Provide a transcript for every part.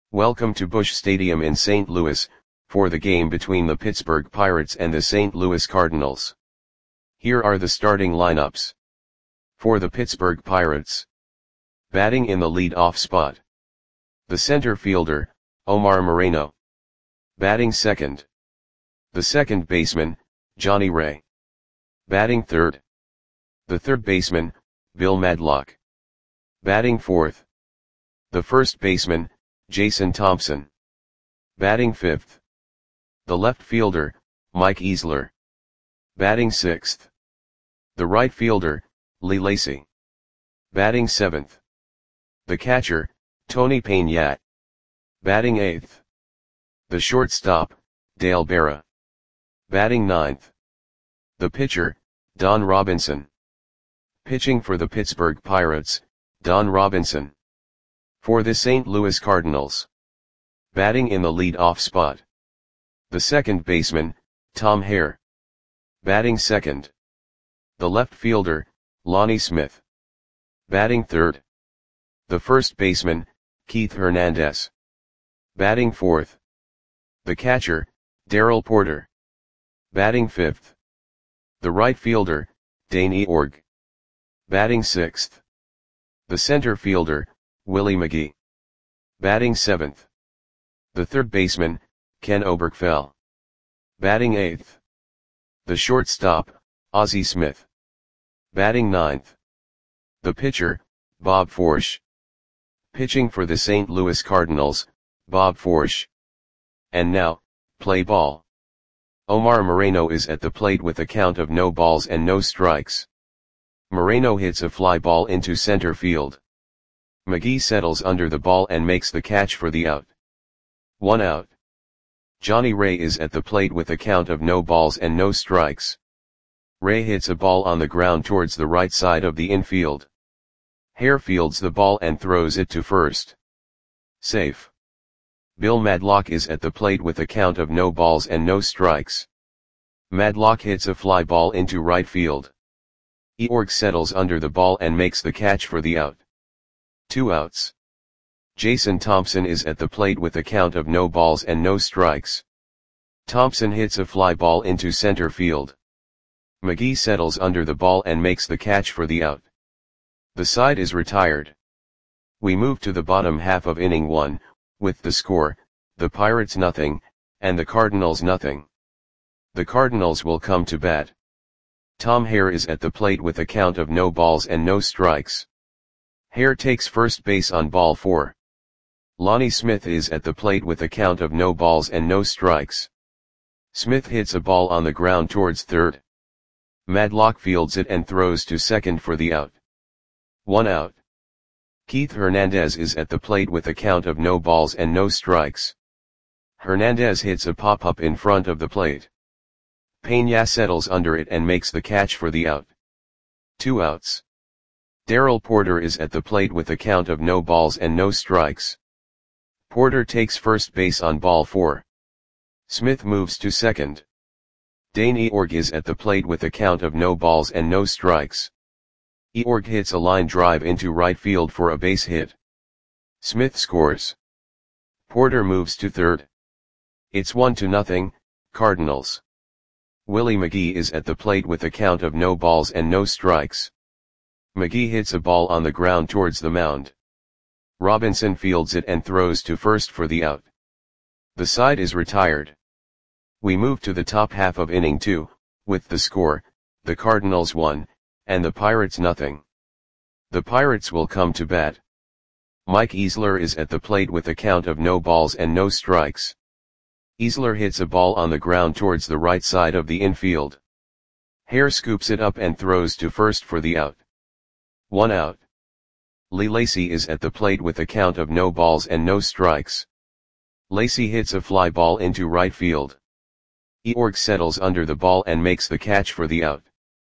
Welcome to Busch Stadium in St. Louis, for the game between the Pittsburgh Pirates and the St. Louis Cardinals. Here are the starting lineups. For the Pittsburgh Pirates. Batting in the lead-off spot. The center fielder, Omar Moreno. Batting second. The second baseman, Johnny Ray. Batting third. The third baseman, Bill Madlock. Batting fourth. The first baseman, Jason Thompson. Batting fifth. The left fielder, Mike Easler. Batting sixth. The right fielder, Lee Lacy. Batting seventh. The catcher, Tony Peña. Batting eighth. The shortstop, Dale Berra. Batting ninth. The pitcher, Don Robinson. Pitching for the Pittsburgh Pirates, Don Robinson. For the St. Louis Cardinals. Batting in the lead-off spot. The second baseman, Tom Hare. Batting second. The left fielder, Lonnie Smith. Batting third. The first baseman, Keith Hernandez. Batting fourth. The catcher, Darrell Porter. Batting fifth. The right fielder, Dane Eorg. Batting sixth. The center fielder, Willie McGee. Batting seventh. The third baseman, Ken Oberkfell. Batting eighth. The shortstop, Ozzie Smith. Batting ninth. The pitcher, Bob Forsch. Pitching for the St. Louis Cardinals, Bob Forsch. And now, play ball. Omar Moreno is at the plate with a count of no balls and no strikes. Moreno hits a fly ball into center field. McGee settles under the ball and makes the catch for the out. 1 out. Johnny Ray is at the plate with a count of no balls and no strikes. Ray hits a ball on the ground towards the right side of the infield. Hare fields the ball and throws it to first. Safe. Bill Madlock is at the plate with a count of no balls and no strikes. Madlock hits a fly ball into right field. Eorg settles under the ball and makes the catch for the out. 2 outs. Jason Thompson is at the plate with a count of no balls and no strikes. Thompson hits a fly ball into center field. McGee settles under the ball and makes the catch for the out. The side is retired. We move to the bottom half of inning 1, with the score, the Pirates nothing, and the Cardinals nothing. The Cardinals will come to bat. Tom Hare is at the plate with a count of no balls and no strikes. Hare takes first base on ball 4. Lonnie Smith is at the plate with a count of no balls and no strikes. Smith hits a ball on the ground towards third. Madlock fields it and throws to second for the out. 1 out. Keith Hernandez is at the plate with a count of no balls and no strikes. Hernandez hits a pop-up in front of the plate. Peña settles under it and makes the catch for the out. 2 outs. Darrell Porter is at the plate with a count of no balls and no strikes. Porter takes first base on ball 4. Smith moves to second. Dane Eorg is at the plate with a count of no balls and no strikes. Eorg hits a line drive into right field for a base hit. Smith scores. Porter moves to third. It's 1-0, Cardinals. Willie McGee is at the plate with a count of no balls and no strikes. McGee hits a ball on the ground towards the mound. Robinson fields it and throws to first for the out. The side is retired. We move to the top half of inning 2, with the score, the Cardinals 1, and the Pirates nothing. The Pirates will come to bat. Mike Easler is at the plate with a count of no balls and no strikes. Easler hits a ball on the ground towards the right side of the infield. Hare scoops it up and throws to first for the out. 1 out. Lee Lacy is at the plate with a count of no balls and no strikes. Lacy hits a fly ball into right field. Eorg settles under the ball and makes the catch for the out.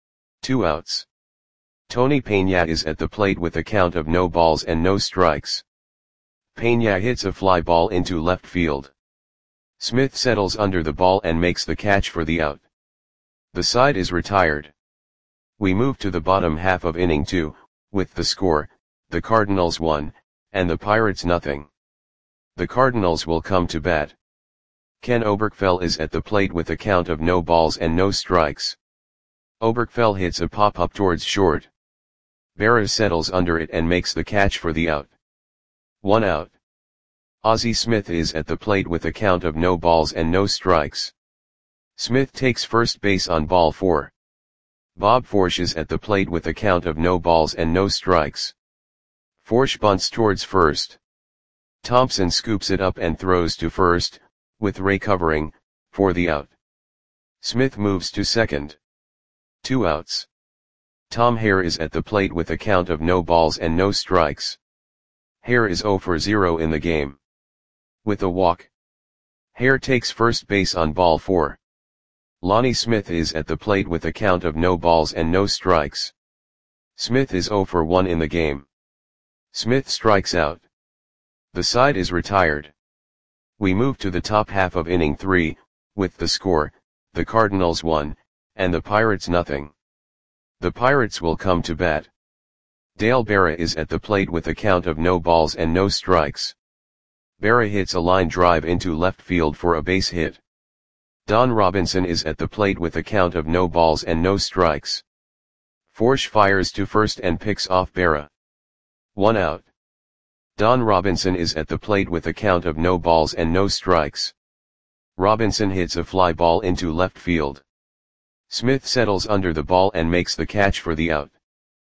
2 outs. Tony Peña is at the plate with a count of no balls and no strikes. Peña hits a fly ball into left field. Smith settles under the ball and makes the catch for the out. The side is retired. We move to the bottom half of inning 2, with the score, the Cardinals 1, and the Pirates nothing. The Cardinals will come to bat. Ken Oberkfell is at the plate with a count of no balls and no strikes. Oberkfell hits a pop-up towards short. Berra settles under it and makes the catch for the out. 1 out. Ozzie Smith is at the plate with a count of no balls and no strikes. Smith takes first base on ball 4. Bob Forsch is at the plate with a count of no balls and no strikes. Forsch bunts towards first. Thompson scoops it up and throws to first, with Ray covering, for the out. Smith moves to second. 2 outs. Tom Hare is at the plate with a count of no balls and no strikes. Hare is 0 for 0 in the game. With a walk. Hare takes first base on ball 4. Lonnie Smith is at the plate with a count of no balls and no strikes. Smith is 0 for 1 in the game. Smith strikes out. The side is retired. We move to the top half of inning 3, with the score, the Cardinals 1, and the Pirates nothing. The Pirates will come to bat. Dale Berra is at the plate with a count of no balls and no strikes. Berra hits a line drive into left field for a base hit. Don Robinson is at the plate with a count of no balls and no strikes. Forsch fires to first and picks off Berra. 1 out. Don Robinson is at the plate with a count of no balls and no strikes. Robinson hits a fly ball into left field. Smith settles under the ball and makes the catch for the out.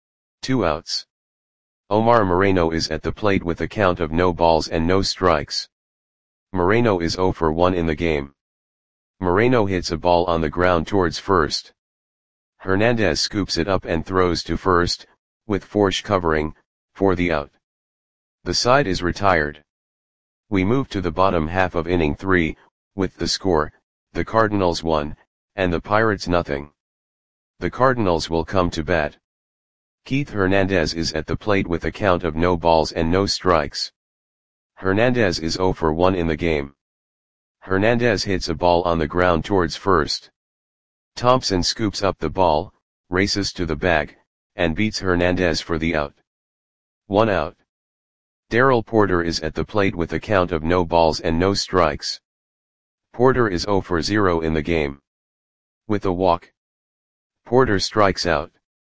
2 outs. Omar Moreno is at the plate with a count of no balls and no strikes. Moreno is 0 for 1 in the game. Moreno hits a ball on the ground towards first. Hernandez scoops it up and throws to first, with Forsch covering, for the out. The side is retired. We move to the bottom half of inning 3, with the score, the Cardinals 1, and the Pirates nothing. The Cardinals will come to bat. Keith Hernandez is at the plate with a count of no balls and no strikes. Hernandez is 0 for 1 in the game. Hernandez hits a ball on the ground towards first. Thompson scoops up the ball, races to the bag, and beats Hernandez for the out. 1 out. Darrell Porter is at the plate with a count of no balls and no strikes. Porter is 0 for 0 in the game. With a walk. Porter strikes out.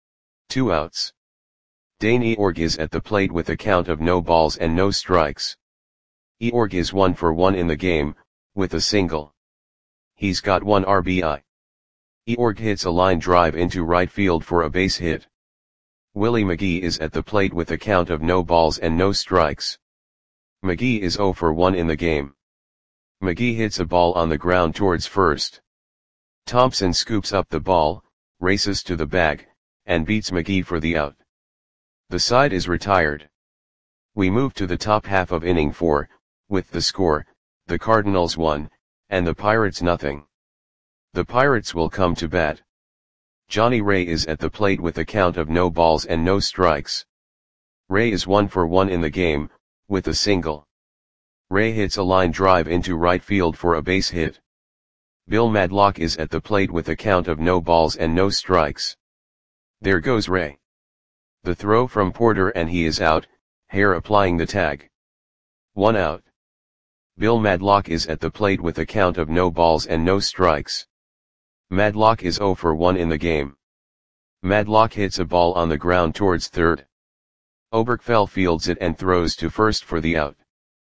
2 outs. Dane Eorg is at the plate with a count of no balls and no strikes. Eorg is 1 for 1 in the game, with a single. He's got 1 RBI. Eorg hits a line drive into right field for a base hit. Willie McGee is at the plate with a count of no balls and no strikes. McGee is 0 for 1 in the game. McGee hits a ball on the ground towards first. Thompson scoops up the ball, races to the bag, and beats McGee for the out. The side is retired. We move to the top half of inning 4, with the score, the Cardinals 1, and the Pirates nothing. The Pirates will come to bat. Johnny Ray is at the plate with a count of no balls and no strikes. Ray is 1 for 1 in the game, with a single. Ray hits a line drive into right field for a base hit. Bill Madlock is at the plate with a count of no balls and no strikes. There goes Ray. The throw from Porter and he is out, Hare applying the tag. 1 out. Bill Madlock is at the plate with a count of no balls and no strikes. Madlock is 0 for 1 in the game. Madlock hits a ball on the ground towards third. Oberkfell fields it and throws to first for the out.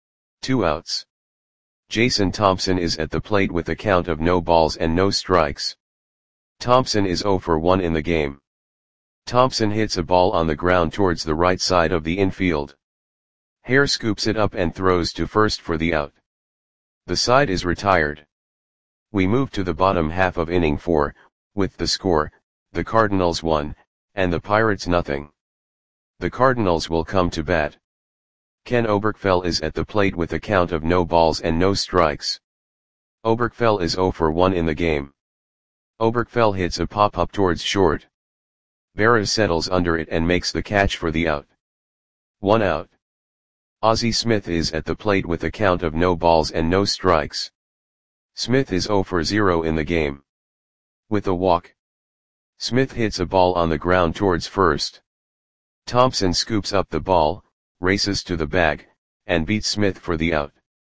2 outs. Jason Thompson is at the plate with a count of no balls and no strikes. Thompson is 0 for 1 in the game. Thompson hits a ball on the ground towards the right side of the infield. Hare scoops it up and throws to first for the out. The side is retired. We move to the bottom half of inning 4, with the score, the Cardinals 1, and the Pirates nothing. The Cardinals will come to bat. Ken Oberkfell is at the plate with a count of no balls and no strikes. Oberkfell is 0 for 1 in the game. Oberkfell hits a pop-up towards short. Berra settles under it and makes the catch for the out. 1 out. Ozzie Smith is at the plate with a count of no balls and no strikes. Smith is 0 for 0 in the game. With a walk. Smith hits a ball on the ground towards first. Thompson scoops up the ball, races to the bag, and beats Smith for the out.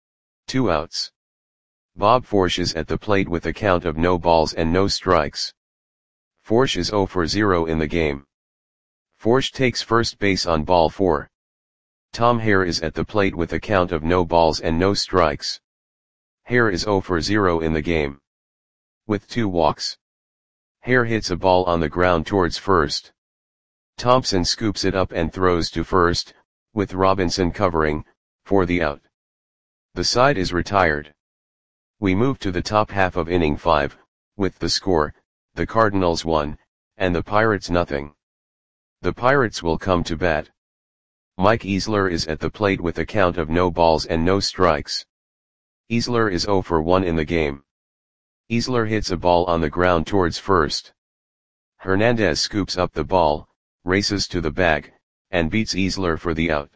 2 outs. Bob Forsch is at the plate with a count of no balls and no strikes. Forsch is 0 for 0 in the game. Forsch takes first base on ball 4. Tom Hare is at the plate with a count of no balls and no strikes. Hare is 0 for 0 in the game. With 2 walks. Hare hits a ball on the ground towards first. Thompson scoops it up and throws to first, with Robinson covering, for the out. The side is retired. We move to the top half of inning 5, with the score, the Cardinals 1, and the Pirates nothing. The Pirates will come to bat. Mike Easler is at the plate with a count of no balls and no strikes. Easler is 0 for 1 in the game. Easler hits a ball on the ground towards first. Hernandez scoops up the ball, races to the bag, and beats Easler for the out.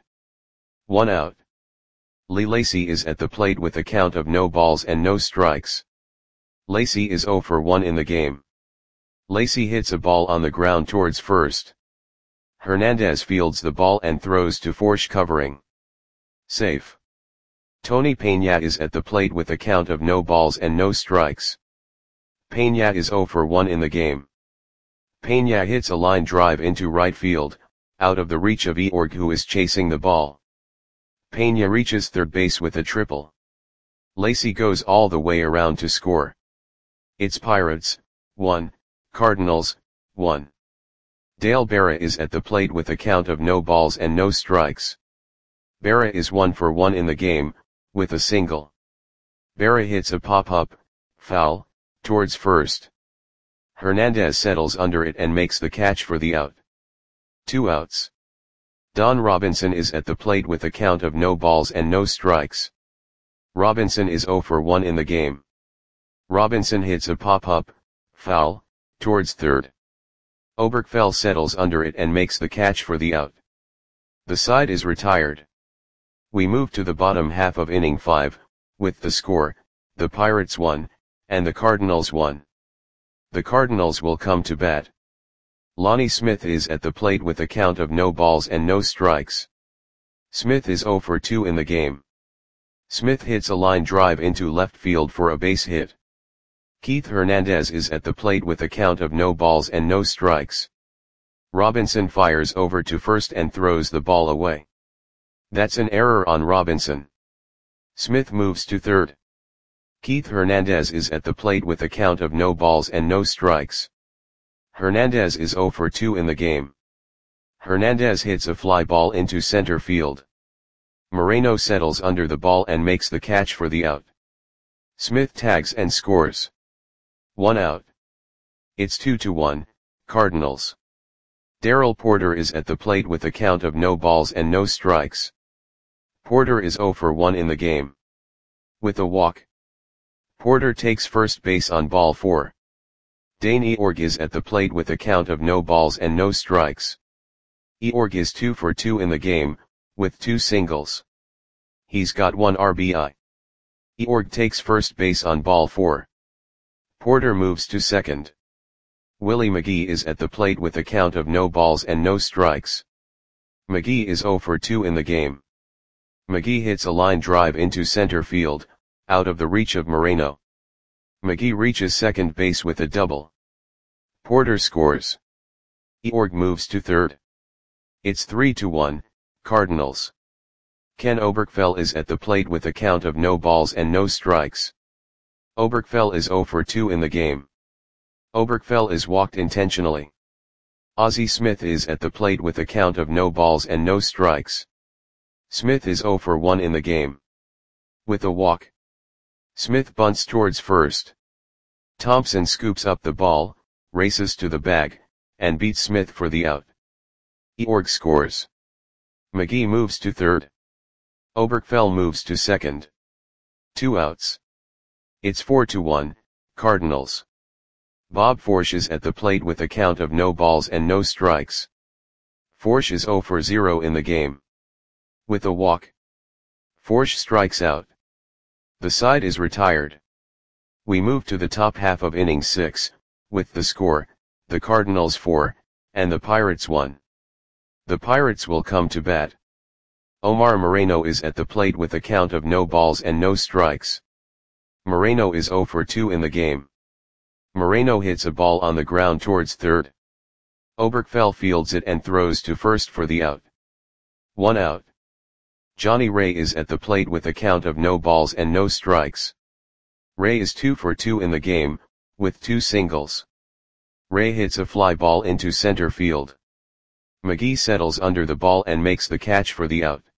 1 out. Lee Lacy is at the plate with a count of no balls and no strikes. Lacy is 0 for 1 in the game. Lacy hits a ball on the ground towards first. Hernandez fields the ball and throws to Forsch covering. Safe. Tony Peña is at the plate with a count of no balls and no strikes. Peña is 0 for 1 in the game. Peña hits a line drive into right field, out of the reach of Eorg, who is chasing the ball. Peña reaches third base with a triple. Lacy goes all the way around to score. It's Pirates, 1, Cardinals, 1. Dale Berra is at the plate with a count of no balls and no strikes. Berra is 1 for 1 in the game, with a single. Berra hits a pop-up, foul, towards first. Hernandez settles under it and makes the catch for the out. 2 outs. Don Robinson is at the plate with a count of no balls and no strikes. Robinson is 0 for 1 in the game. Robinson hits a pop-up, foul, towards third. Oberkfell settles under it and makes the catch for the out. The side is retired. We move to the bottom half of inning 5, with the score, the Pirates 1, and the Cardinals 1. The Cardinals will come to bat. Lonnie Smith is at the plate with a count of no balls and no strikes. Smith is 0 for 2 in the game. Smith hits a line drive into left field for a base hit. Keith Hernandez is at the plate with a count of no balls and no strikes. Robinson fires over to first and throws the ball away. That's an error on Robinson. Smith moves to third. Keith Hernandez is at the plate with a count of no balls and no strikes. Hernandez is 0 for 2 in the game. Hernandez hits a fly ball into center field. Moreno settles under the ball and makes the catch for the out. Smith tags and scores. 1 out. It's 2-1, Cardinals. Darrell Porter is at the plate with a count of no balls and no strikes. Porter is 0 for 1 in the game. With a walk. Porter takes first base on ball 4. Dane Eorg is at the plate with a count of no balls and no strikes. Eorg is 2 for 2 in the game, with 2 singles. He's got 1 RBI. Eorg takes first base on ball 4. Porter moves to second. Willie McGee is at the plate with a count of no balls and no strikes. McGee is 0 for 2 in the game. McGee hits a line drive into center field, out of the reach of Moreno. McGee reaches second base with a double. Porter scores. Eorg moves to third. It's 3-1, Cardinals. Ken Oberkfell is at the plate with a count of no balls and no strikes. Oberkfell is 0 for 2 in the game. Oberkfell is walked intentionally. Ozzie Smith is at the plate with a count of no balls and no strikes. Smith is 0 for 1 in the game. With a walk. Smith bunts towards first. Thompson scoops up the ball, races to the bag, and beats Smith for the out. Eorg scores. McGee moves to third. Oberkfell moves to second. 2 outs. It's 4-1, Cardinals. Bob Forsch is at the plate with a count of no balls and no strikes. Forsch is 0 for 0 in the game. With a walk. Forsch strikes out. The side is retired. We move to the top half of inning 6, with the score, the Cardinals 4, and the Pirates 1. The Pirates will come to bat. Omar Moreno is at the plate with a count of no balls and no strikes. Moreno is 0 for 2 in the game. Moreno hits a ball on the ground towards third. Oberkfell fields it and throws to first for the out. 1 out. Johnny Ray is at the plate with a count of no balls and no strikes. Ray is 2 for 2 in the game, with 2 singles. Ray hits a fly ball into center field. McGee settles under the ball and makes the catch for the out.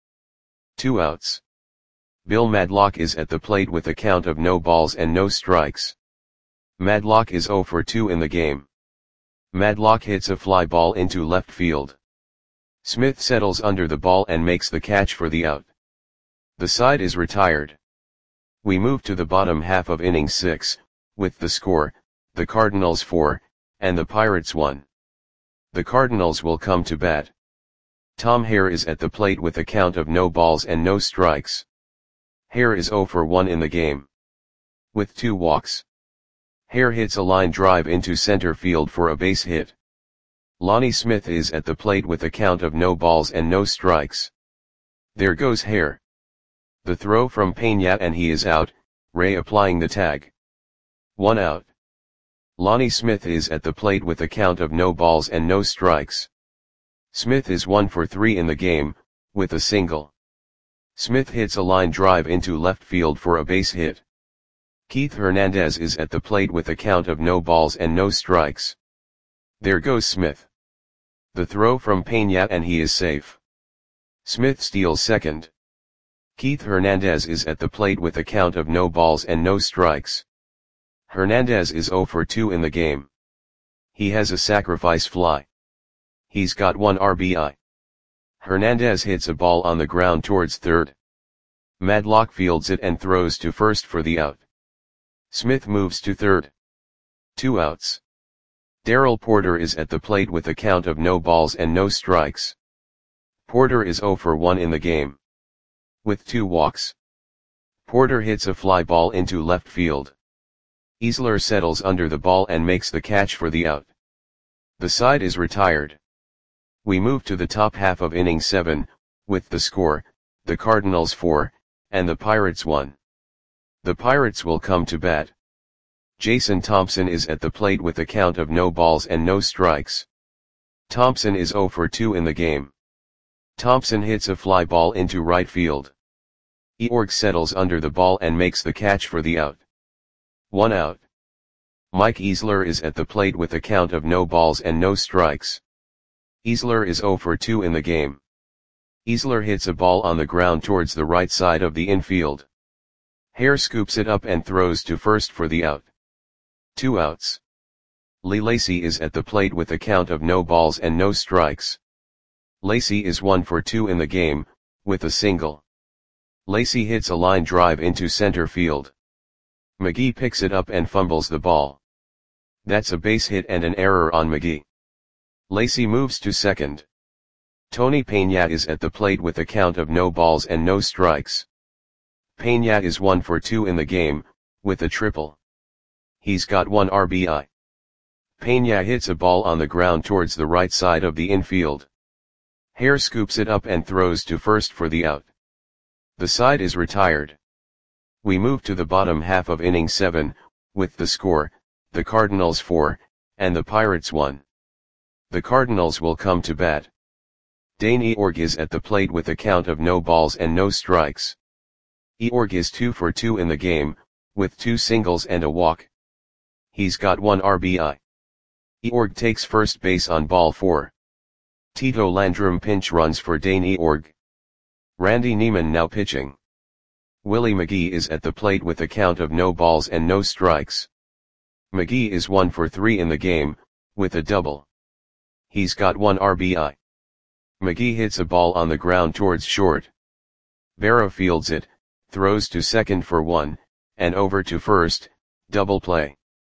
2 outs. Bill Madlock is at the plate with a count of no balls and no strikes. Madlock is 0 for 2 in the game. Madlock hits a fly ball into left field. Smith settles under the ball and makes the catch for the out. The side is retired. We move to the bottom half of inning 6, with the score, the Cardinals 4, and the Pirates 1. The Cardinals will come to bat. Tom Hare is at the plate with a count of no balls and no strikes. Hare is 0 for 1 in the game. With 2 walks. Hare hits a line drive into center field for a base hit. Lonnie Smith is at the plate with a count of no balls and no strikes. There goes Hare. The throw from Peña and he is out, Ray applying the tag. 1 out. Lonnie Smith is at the plate with a count of no balls and no strikes. Smith is 1 for 3 in the game, with a single. Smith hits a line drive into left field for a base hit. Keith Hernandez is at the plate with a count of no balls and no strikes. There goes Smith. The throw from Peña and he is safe. Smith steals second. Keith Hernandez is at the plate with a count of no balls and no strikes. Hernandez is 0 for 2 in the game. He has a sacrifice fly. He's got 1 RBI. Hernandez hits a ball on the ground towards third. Madlock fields it and throws to first for the out. Smith moves to third. 2 outs. Darrell Porter is at the plate with a count of no balls and no strikes. Porter is 0 for 1 in the game. With 2 walks. Porter hits a fly ball into left field. Easler settles under the ball and makes the catch for the out. The side is retired. We move to the top half of inning 7, with the score, the Cardinals 4, and the Pirates 1. The Pirates will come to bat. Jason Thompson is at the plate with a count of no balls and no strikes. Thompson is 0 for 2 in the game. Thompson hits a fly ball into right field. Eorg settles under the ball and makes the catch for the out. 1 out. Mike Easler is at the plate with a count of no balls and no strikes. Easler is 0 for 2 in the game. Easler hits a ball on the ground towards the right side of the infield. Hare scoops it up and throws to first for the out. 2 outs. Lee Lacy is at the plate with a count of no balls and no strikes. Lacy is 1 for 2 in the game, with a single. Lacy hits a line drive into center field. McGee picks it up and fumbles the ball. That's a base hit and an error on McGee. Lacy moves to second. Tony Peña is at the plate with a count of no balls and no strikes. Peña is 1 for 2 in the game, with a triple. He's got 1 RBI. Peña hits a ball on the ground towards the right side of the infield. Hare scoops it up and throws to first for the out. The side is retired. We move to the bottom half of inning 7, with the score, the Cardinals 4, and the Pirates 1. The Cardinals will come to bat. Dane Eorg is at the plate with a count of no balls and no strikes. Eorg is 2 for 2 in the game, with 2 singles and a walk. He's got 1 RBI. Eorg takes first base on ball 4. Tito Landrum pinch runs for Dane Eorg. Randy Neiman now pitching. Willie McGee is at the plate with a count of no balls and no strikes. McGee is 1 for 3 in the game, with a double. He's got 1 RBI. McGee hits a ball on the ground towards short. Vera fields it, throws to second for 1, and over to first, double play.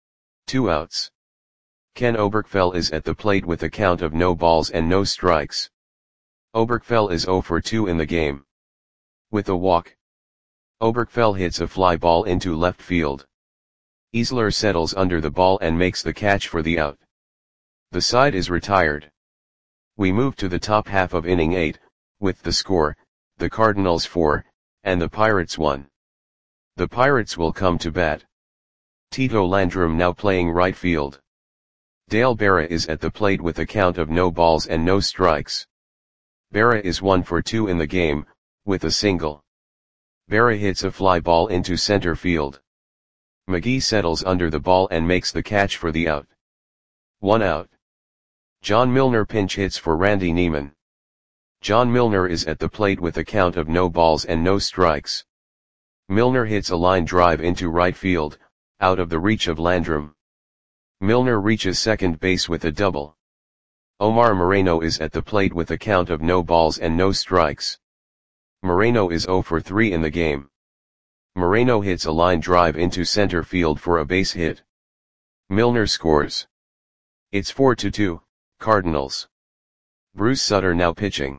2 outs. Ken Oberkfell is at the plate with a count of no balls and no strikes. Oberkfell is 0 for 2 in the game. With a walk. Oberkfell hits a fly ball into left field. Easler settles under the ball and makes the catch for the out. The side is retired. We move to the top half of inning 8, with the score, the Cardinals 4, and the Pirates 1. The Pirates will come to bat. Tito Landrum now playing right field. Dale Berra is at the plate with a count of no balls and no strikes. Berra is 1 for 2 in the game, with a single. Berra hits a fly ball into center field. McGee settles under the ball and makes the catch for the out. 1 out. John Milner pinch hits for Randy Neiman. John Milner is at the plate with a count of no balls and no strikes. Milner hits a line drive into right field, out of the reach of Landrum. Milner reaches second base with a double. Omar Moreno is at the plate with a count of no balls and no strikes. Moreno is 0 for 3 in the game. Moreno hits a line drive into center field for a base hit. Milner scores. It's 4-2, Cardinals. Bruce Sutter now pitching.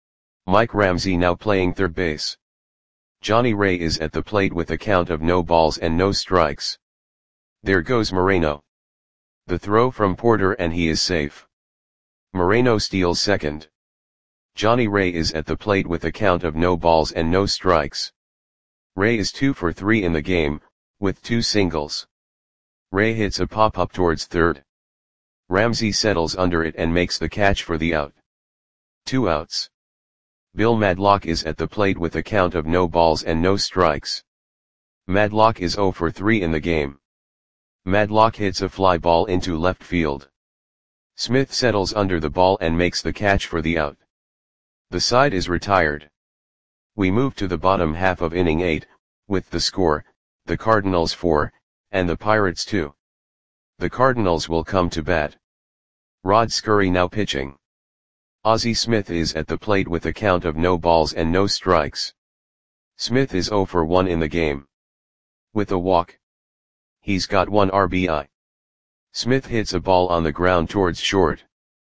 Mike Ramsey now playing third base. Johnny Ray is at the plate with a count of no balls and no strikes. There goes Moreno. The throw from Porter and he is safe. Moreno steals second. Johnny Ray is at the plate with a count of no balls and no strikes. Ray is 2 for 3 in the game, with 2 singles. Ray hits a pop-up towards third. Ramsey settles under it and makes the catch for the out. 2 outs. Bill Madlock is at the plate with a count of no balls and no strikes. Madlock is 0 for 3 in the game. Madlock hits a fly ball into left field. Smith settles under the ball and makes the catch for the out. The side is retired. We move to the bottom half of inning 8, with the score, the Cardinals 4, and the Pirates 2. The Cardinals will come to bat. Rod Scurry now pitching. Ozzie Smith is at the plate with a count of no balls and no strikes. Smith is 0 for 1 in the game. With a walk. He's got 1 RBI. Smith hits a ball on the ground towards short.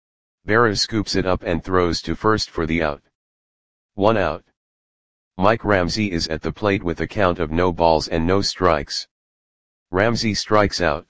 Berra scoops it up and throws to first for the out. 1 out. Mike Ramsey is at the plate with a count of no balls and no strikes. Ramsey strikes out.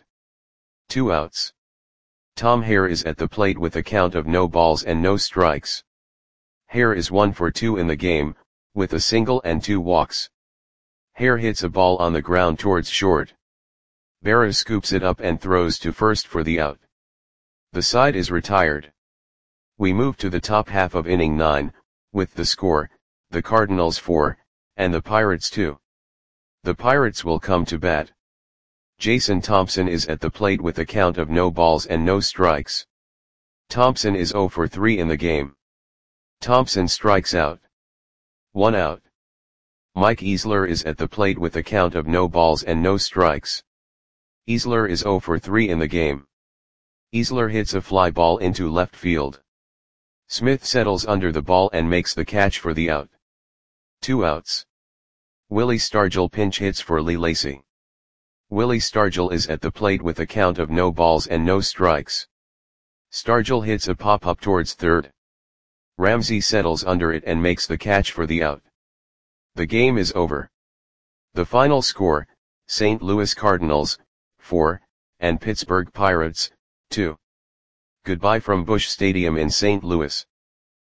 2 outs. Tom Hare is at the plate with a count of no balls and no strikes. Hare is 1 for 2 in the game, with a single and 2 walks. Hare hits a ball on the ground towards short. Berra scoops it up and throws to first for the out. The side is retired. We move to the top half of inning 9, with the score, the Cardinals 4, and the Pirates 2. The Pirates will come to bat. Jason Thompson is at the plate with a count of no balls and no strikes. Thompson is 0 for 3 in the game. Thompson strikes out. 1 out. Mike Easler is at the plate with a count of no balls and no strikes. Easler is 0 for 3 in the game. Easler hits a fly ball into left field. Smith settles under the ball and makes the catch for the out. 2 outs. Willie Stargell pinch hits for Lee Lacy. Willie Stargell is at the plate with a count of no balls and no strikes. Stargell hits a pop-up towards third. Ramsey settles under it and makes the catch for the out. The game is over. The final score, St. Louis Cardinals, 4, and Pittsburgh Pirates, 2. Goodbye from Busch Stadium in St. Louis.